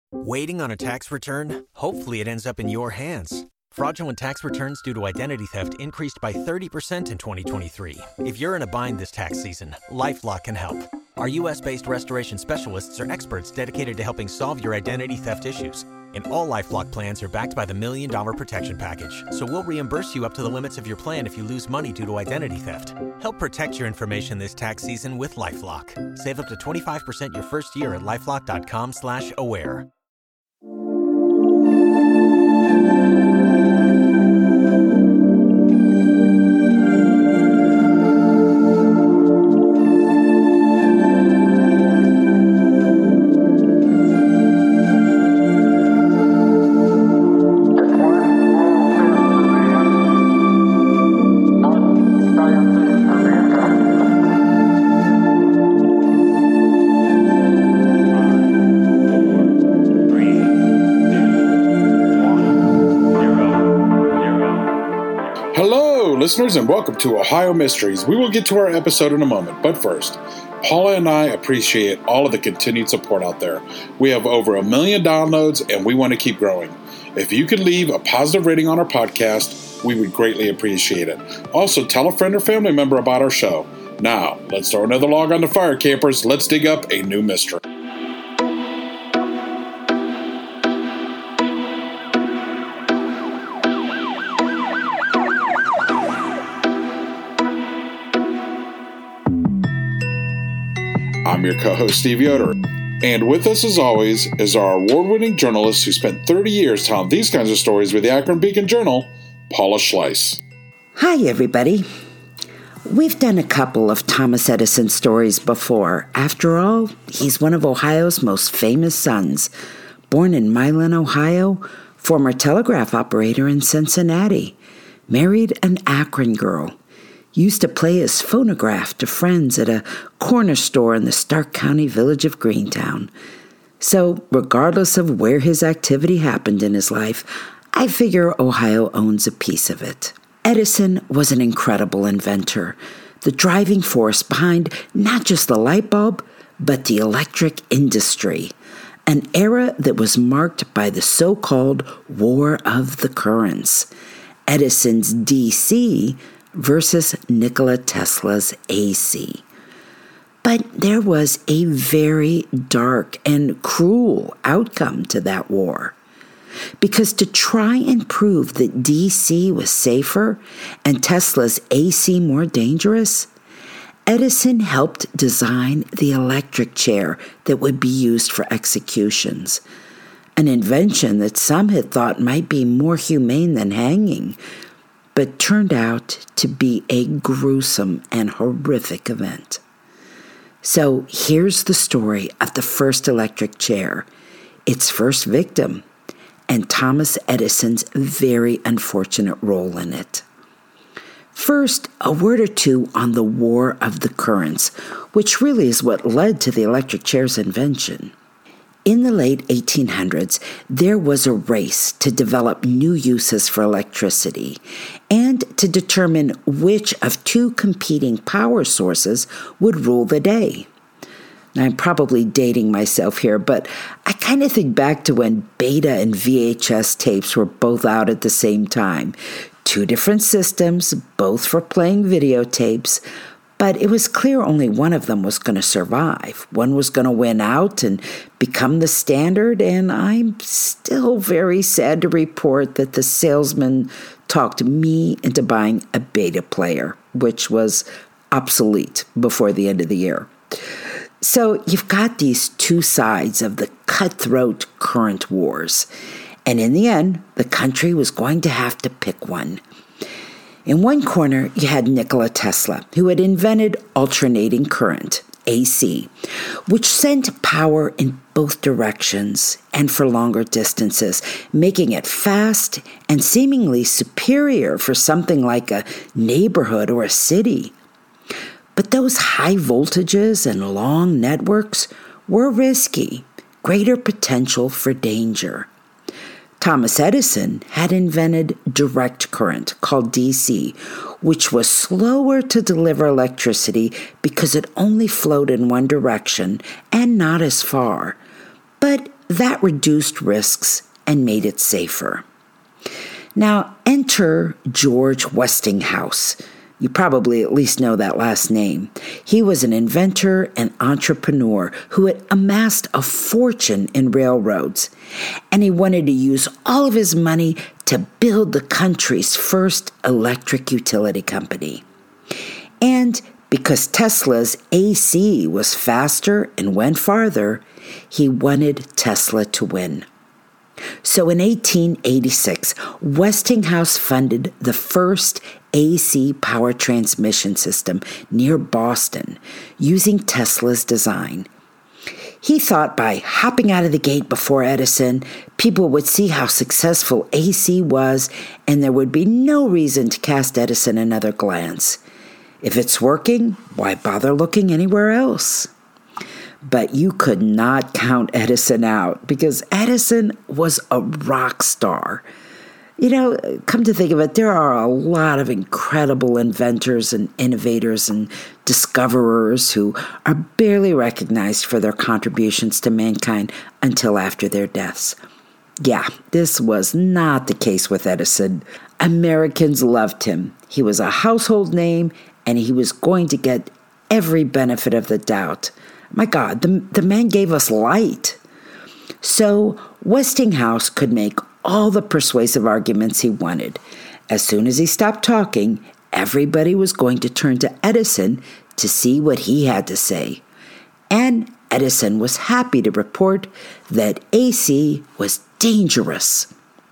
Waiting on a tax return? Hopefully it ends up in your hands. Fraudulent tax returns due to identity theft increased by 30% in 2023. If you're in a bind this tax season, LifeLock can help. Our U.S.-based restoration specialists are experts dedicated to helping solve your identity theft issues. And all LifeLock plans are backed by the $1 Million Protection Package. So we'll reimburse you up to the limits of your plan if you lose money due to identity theft. Help protect your information this tax season with LifeLock. Save up to 25% your first year at LifeLock.com/aware. Listeners, and welcome to Ohio Mysteries. We will get to our episode in a moment, but first, Paula and I appreciate all of the continued support out there. We have over 1 million downloads, and we want to keep growing. If you could leave a positive rating on our podcast, we would greatly appreciate it. Also, tell a friend or family member about our show. Now, let's throw another log on the fire, campers. Let's dig up a new mystery. I'm your co-host, Steve Yoder. And with us, as always, is our award-winning journalist who spent 30 years telling these kinds of stories with the Akron Beacon Journal, Paula Schleis. Hi, everybody. We've done a couple of Thomas Edison stories before. After all, he's one of Ohio's most famous sons. Born in Milan, Ohio, former telegraph operator in Cincinnati. Married an Akron girl. Used to play his phonograph to friends at a corner store in the Stark County village of Greentown. So, regardless of where his activity happened in his life, I figure Ohio owns a piece of it. Edison was an incredible inventor, the driving force behind not just the light bulb, but the electric industry, an era that was marked by the so-called War of the Currents. Edison's DC versus Nikola Tesla's AC. But there was a very dark and cruel outcome to that war. Because to try and prove that DC was safer and Tesla's AC more dangerous, Edison helped design the electric chair that would be used for executions. An invention that some had thought might be more humane than hanging, but turned out to be a gruesome and horrific event. So here's the story of the first electric chair, its first victim, and Thomas Edison's very unfortunate role in it. First, a word or two on the War of the Currents, which really is what led to the electric chair's invention. In the late 1800s, there was a race to develop new uses for electricity and to determine which of two competing power sources would rule the day. Now, I'm probably dating myself here, but I kind of think back to when Beta and VHS tapes were both out at the same time. Two different systems, both for playing videotapes, but it was clear only one of them was going to survive. One was going to win out and become the standard, and I'm still very sad to report that the salesman talked me into buying a Beta player, which was obsolete before the end of the year. So you've got these two sides of the cutthroat current wars, and in the end, the country was going to have to pick one. In one corner, you had Nikola Tesla, who had invented alternating current, AC, which sent power in both directions and for longer distances, making it fast and seemingly superior for something like a neighborhood or a city. But those high voltages and long networks were risky, greater potential for danger. Thomas Edison had invented direct current, called DC, which was slower to deliver electricity because it only flowed in one direction and not as far. But that reduced risks and made it safer. Now, enter George Westinghouse. You probably at least know that last name. He was an inventor and entrepreneur who had amassed a fortune in railroads, and he wanted to use all of his money to build the country's first electric utility company. And because Tesla's AC was faster and went farther, he wanted Tesla to win. So in 1886, Westinghouse funded the first AC power transmission system near Boston using Tesla's design. He thought by hopping out of the gate before Edison, people would see how successful AC was, and there would be no reason to cast Edison another glance. If it's working, why bother looking anywhere else? But you could not count Edison out because Edison was a rock star. You know, come to think of it, there are a lot of incredible inventors and innovators and discoverers who are barely recognized for their contributions to mankind until after their deaths. Yeah, this was not the case with Edison. Americans loved him. He was a household name, and he was going to get every benefit of the doubt. My God, the man gave us light. So Westinghouse could make all the persuasive arguments he wanted. As soon as he stopped talking, everybody was going to turn to Edison to see what he had to say. And Edison was happy to report that AC was dangerous.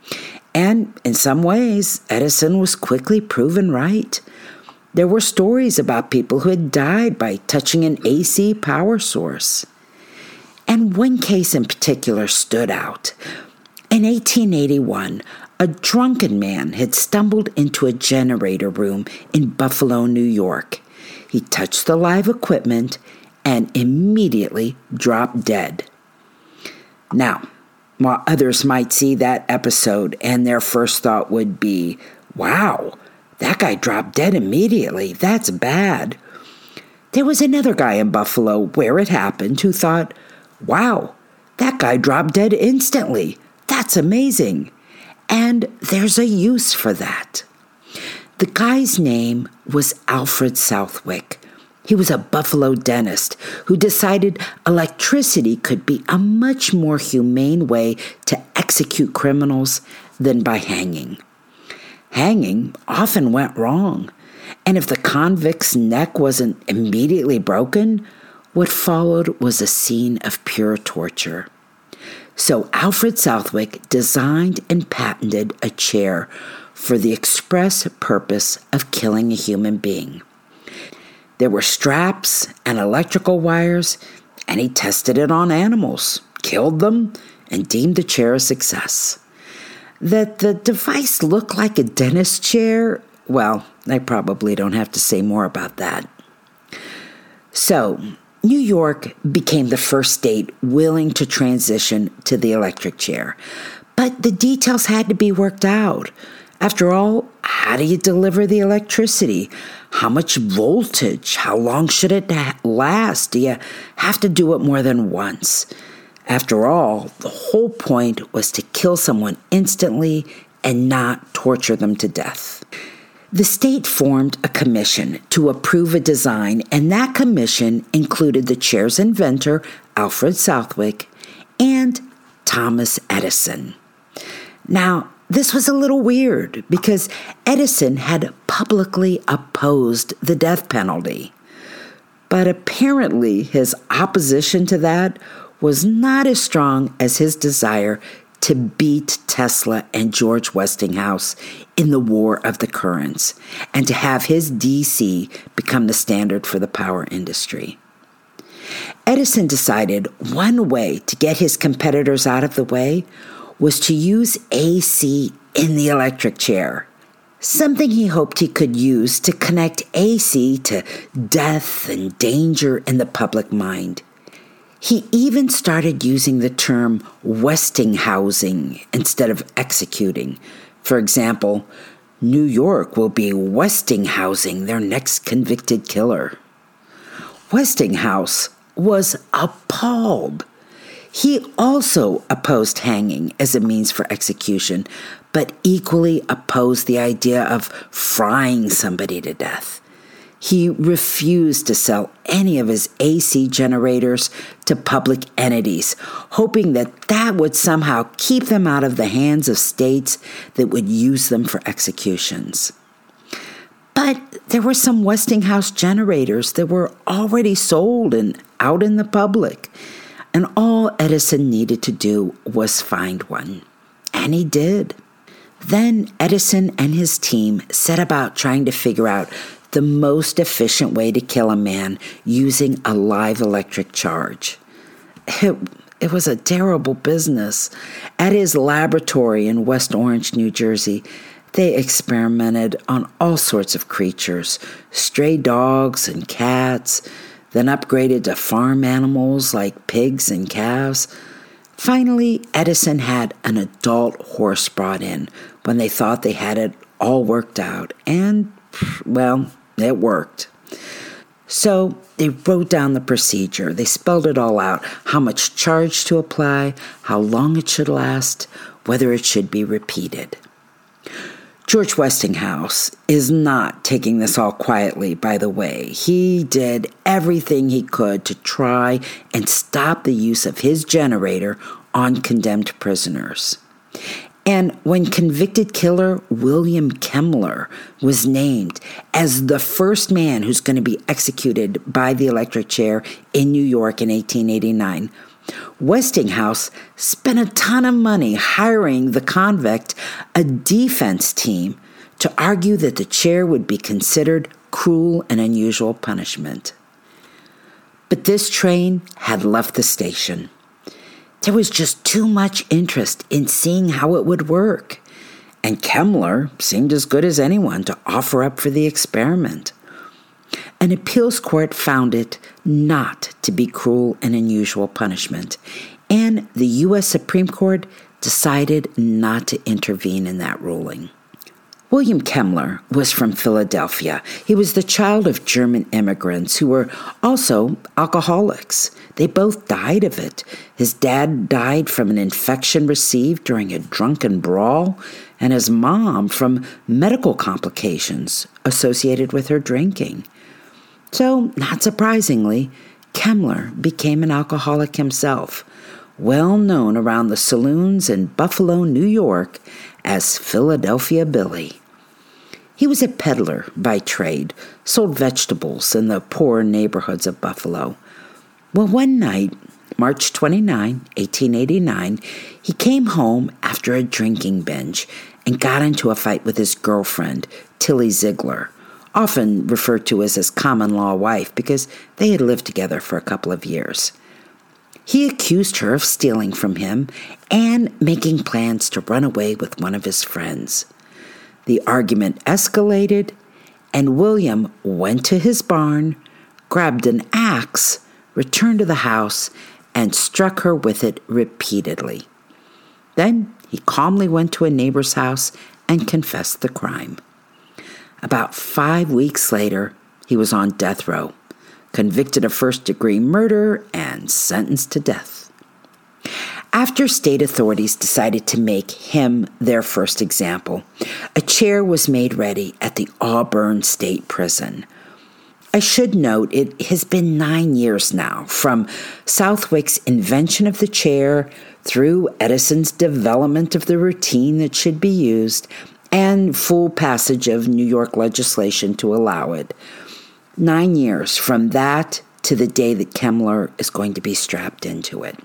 And in some ways, Edison was quickly proven right. There were stories about people who had died by touching an AC power source. And one case in particular stood out. In 1881, a drunken man had stumbled into a generator room in Buffalo, New York. He touched the live equipment and immediately dropped dead. Now, while others might see that episode and their first thought would be, wow, that guy dropped dead immediately. That's bad. There was another guy in Buffalo where it happened who thought, wow, that guy dropped dead instantly. That's amazing. And there's a use for that. The guy's name was Alfred Southwick. He was a Buffalo dentist who decided electricity could be a much more humane way to execute criminals than by hanging. Hanging often went wrong, and if the convict's neck wasn't immediately broken, what followed was a scene of pure torture. So Alfred Southwick designed and patented a chair for the express purpose of killing a human being. There were straps and electrical wires, and he tested it on animals, killed them, and deemed the chair a success. That the device looked like a dentist chair, well, I probably don't have to say more about that. So, New York became the first state willing to transition to the electric chair. But the details had to be worked out. After all, how do you deliver the electricity? How much voltage? How long should it last? Do you have to do it more than once? After all, the whole point was to kill someone instantly and not torture them to death. The state formed a commission to approve a design, and that commission included the chair's inventor, Alfred Southwick, and Thomas Edison. Now, this was a little weird because Edison had publicly opposed the death penalty. But apparently his opposition to that was not as strong as his desire to beat Tesla and George Westinghouse in the War of the Currents and to have his DC become the standard for the power industry. Edison decided one way to get his competitors out of the way was to use AC in the electric chair, something he hoped he could use to connect AC to death and danger in the public mind. He even started using the term Westinghousing instead of executing. For example, New York will be Westinghousing their next convicted killer. Westinghouse was appalled. He also opposed hanging as a means for execution, but equally opposed the idea of frying somebody to death. He refused to sell any of his AC generators to public entities, hoping that would somehow keep them out of the hands of states that would use them for executions. But there were some Westinghouse generators that were already sold and out in the public, and all Edison needed to do was find one. And he did. Then Edison and his team set about trying to figure out the most efficient way to kill a man using a live electric charge. It was a terrible business. At his laboratory in West Orange, New Jersey, they experimented on all sorts of creatures, stray dogs and cats, then upgraded to farm animals like pigs and calves. Finally, Edison had an adult horse brought in when they thought they had it all worked out, and, well, it worked. So they wrote down the procedure. They spelled it all out, how much charge to apply, how long it should last, whether it should be repeated. George Westinghouse is not taking this all quietly, by the way. He did everything he could to try and stop the use of his generator on condemned prisoners. And when convicted killer William Kemmler was named as the first man who's going to be executed by the electric chair in New York in 1889, Westinghouse spent a ton of money hiring the convict a defense team to argue that the chair would be considered cruel and unusual punishment. But this train had left the station. There was just too much interest in seeing how it would work, and Kemmler seemed as good as anyone to offer up for the experiment. An appeals court found it not to be cruel and unusual punishment, and the U.S. Supreme Court decided not to intervene in that ruling. William Kemmler was from Philadelphia. He was the child of German immigrants who were also alcoholics. They both died of it. His dad died from an infection received during a drunken brawl, and his mom from medical complications associated with her drinking. So, not surprisingly, Kemmler became an alcoholic himself, well known around the saloons in Buffalo, New York, as Philadelphia Billy. He was a peddler by trade, sold vegetables in the poor neighborhoods of Buffalo. Well, one night, March 29, 1889, he came home after a drinking binge and got into a fight with his girlfriend, Tilly Ziegler, often referred to as his common-law wife because they had lived together for a couple of years. He accused her of stealing from him and making plans to run away with one of his friends. The argument escalated, and William went to his barn, grabbed an axe, returned to the house, and struck her with it repeatedly. Then he calmly went to a neighbor's house and confessed the crime. About 5 weeks later, he was on death row, convicted of first-degree murder and sentenced to death. After state authorities decided to make him their first example, a chair was made ready at the Auburn State Prison. I should note it has been 9 years now from Southwick's invention of the chair through Edison's development of the routine that should be used and full passage of New York legislation to allow it. 9 years from that to the day that Kemmler is going to be strapped into it.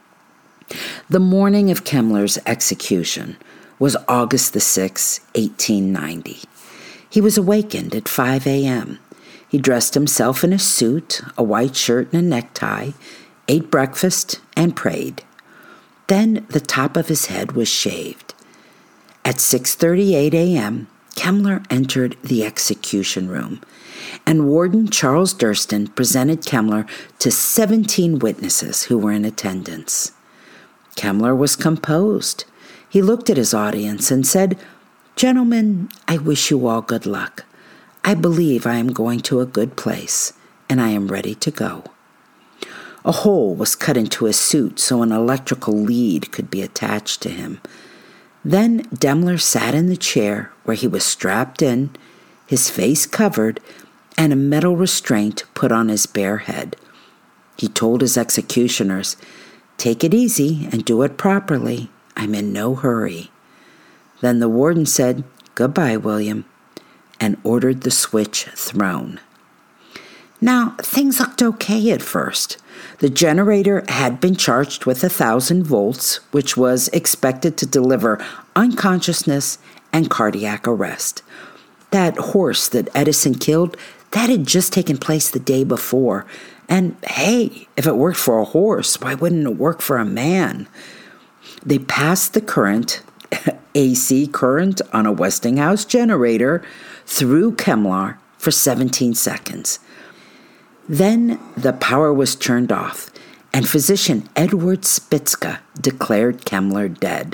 The morning of Kemmler's execution was August the 6th, 1890. He was awakened at 5 a.m. He dressed himself in a suit, a white shirt, and a necktie, ate breakfast, and prayed. Then the top of his head was shaved. At 6:38 a.m., Kemmler entered the execution room, and Warden Charles Durston presented Kemmler to 17 witnesses who were in attendance. Kemmler was composed. He looked at his audience and said, "Gentlemen, I wish you all good luck. I believe I am going to a good place, and I am ready to go." A hole was cut into his suit so an electrical lead could be attached to him. Then Demmler sat in the chair where he was strapped in, his face covered, and a metal restraint put on his bare head. He told his executioners, "Take it easy and do it properly. I'm in no hurry." Then the warden said, "Goodbye, William," and ordered the switch thrown. Now, things looked okay at first. The generator had been charged with 1,000 volts, which was expected to deliver unconsciousness and cardiac arrest. That horse that Edison killed, that had just taken place the day before. And hey, if it worked for a horse, why wouldn't it work for a man? They passed the current, AC current on a Westinghouse generator, through Kevlar for 17 seconds. Then the power was turned off, and physician Edward Spitzka declared Kevlar dead.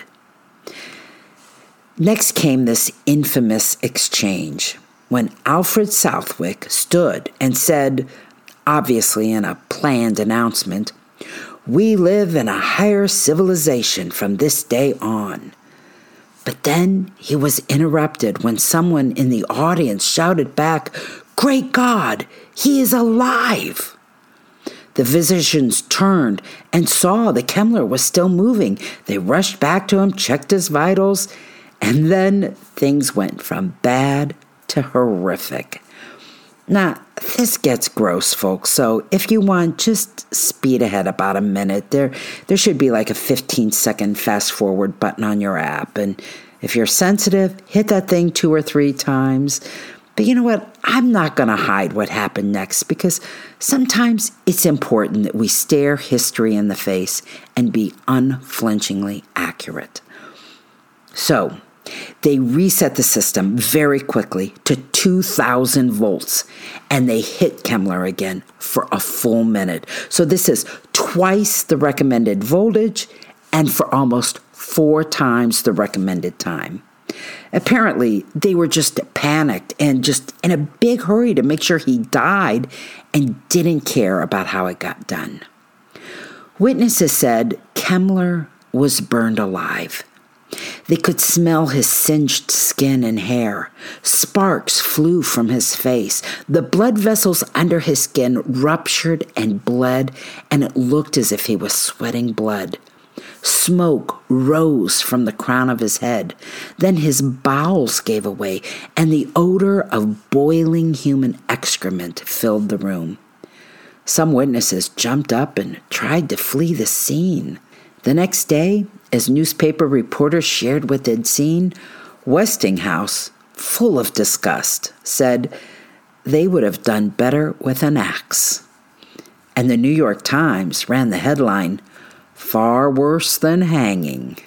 Next came this infamous exchange, when Alfred Southwick stood and said, obviously in a planned announcement, "We live in a higher civilization from this day on." But then he was interrupted when someone in the audience shouted back, "Great God, he is alive!" The physicians turned and saw that Kevlar was still moving. They rushed back to him, checked his vitals, and then things went from bad to horrific. Now, this gets gross, folks, so if you want, just speed ahead about a minute. There should be like a 15-second fast-forward button on your app, and if you're sensitive, hit that thing 2 or 3 times. But you know what? I'm not going to hide what happened next, because sometimes it's important that we stare history in the face and be unflinchingly accurate. So, they reset the system very quickly to 2,000 volts, and they hit Kevlar again for a full minute. So this is twice the recommended voltage and for almost 4 times the recommended time. Apparently, they were just panicked and just in a big hurry to make sure he died and didn't care about how it got done. Witnesses said Kevlar was burned alive. They could smell his singed skin and hair. Sparks flew from his face. The blood vessels under his skin ruptured and bled, and it looked as if he was sweating blood. Smoke rose from the crown of his head. Then his bowels gave away, and the odor of boiling human excrement filled the room. Some witnesses jumped up and tried to flee the scene. The next day, as newspaper reporters shared what they'd seen, Westinghouse, full of disgust, said they would have done better with an axe. And the New York Times ran the headline, "Far worse than hanging."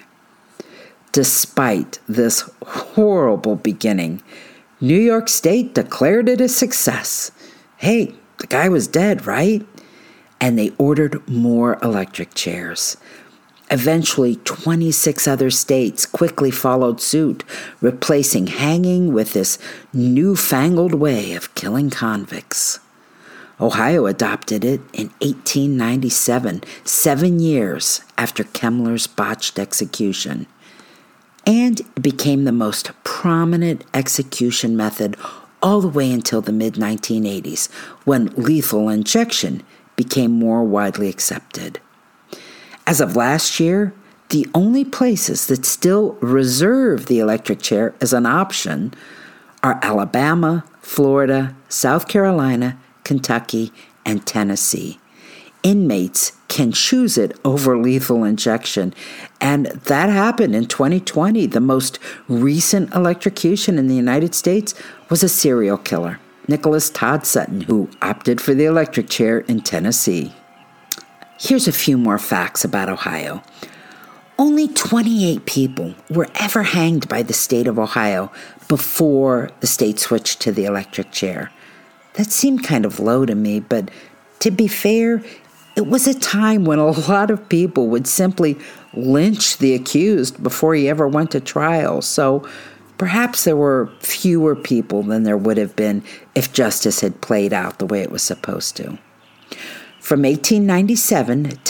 Despite this horrible beginning, New York State declared it a success. Hey, the guy was dead, right? And they ordered more electric chairs. Eventually, 26 other states quickly followed suit, replacing hanging with this newfangled way of killing convicts. Ohio adopted it in 1897, 7 years after Kevlar's botched execution. And it became the most prominent execution method all the way until the mid-1980s, when lethal injection became more widely accepted. As of last year, the only places that still reserve the electric chair as an option are Alabama, Florida, South Carolina, Kentucky, and Tennessee. Inmates can choose it over lethal injection, and that happened in 2020. The most recent electrocution in the United States was a serial killer, Nicholas Todd Sutton, who opted for the electric chair in Tennessee. Here's a few more facts about Ohio. Only 28 people were ever hanged by the state of Ohio before the state switched to the electric chair. That seemed kind of low to me, but to be fair, it was a time when a lot of people would simply lynch the accused before he ever went to trial. So perhaps there were fewer people than there would have been if justice had played out the way it was supposed to. From 1897 to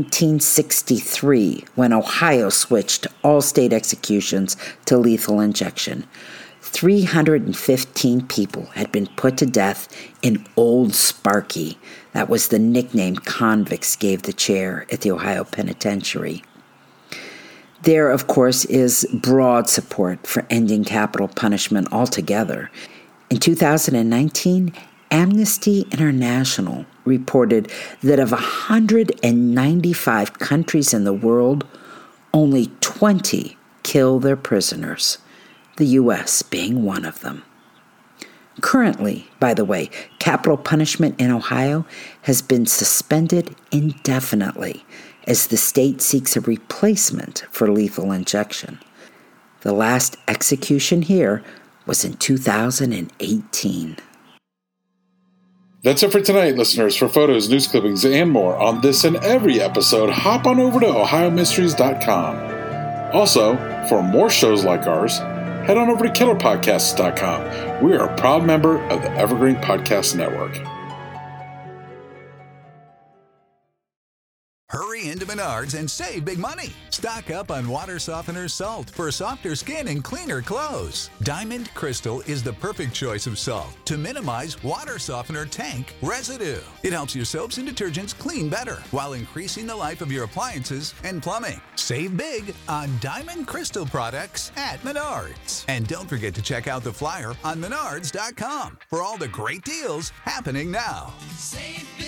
1963, when Ohio switched all state executions to lethal injection, 315 people had been put to death in Old Sparky. That was the nickname convicts gave the chair at the Ohio Penitentiary. There, of course, is broad support for ending capital punishment altogether. In 2019, Amnesty International reported that of 195 countries in the world, only 20 kill their prisoners, the U.S. being one of them. Currently, by the way, capital punishment in Ohio has been suspended indefinitely as the state seeks a replacement for lethal injection. The last execution here was in 2018. That's it for tonight, listeners. For photos, news clippings, and more on this and every episode, hop on over to OhioMysteries.com. Also, for more shows like ours, head on over to KillerPodcasts.com. We are a proud member of the Evergreen Podcast Network. Hurry into Menards and save big money. Stock up on water softener salt for softer skin and cleaner clothes. Diamond Crystal is the perfect choice of salt to minimize water softener tank residue. It helps your soaps and detergents clean better while increasing the life of your appliances and plumbing. Save big on Diamond Crystal products at Menards. And don't forget to check out the flyer on Menards.com for all the great deals happening now. Save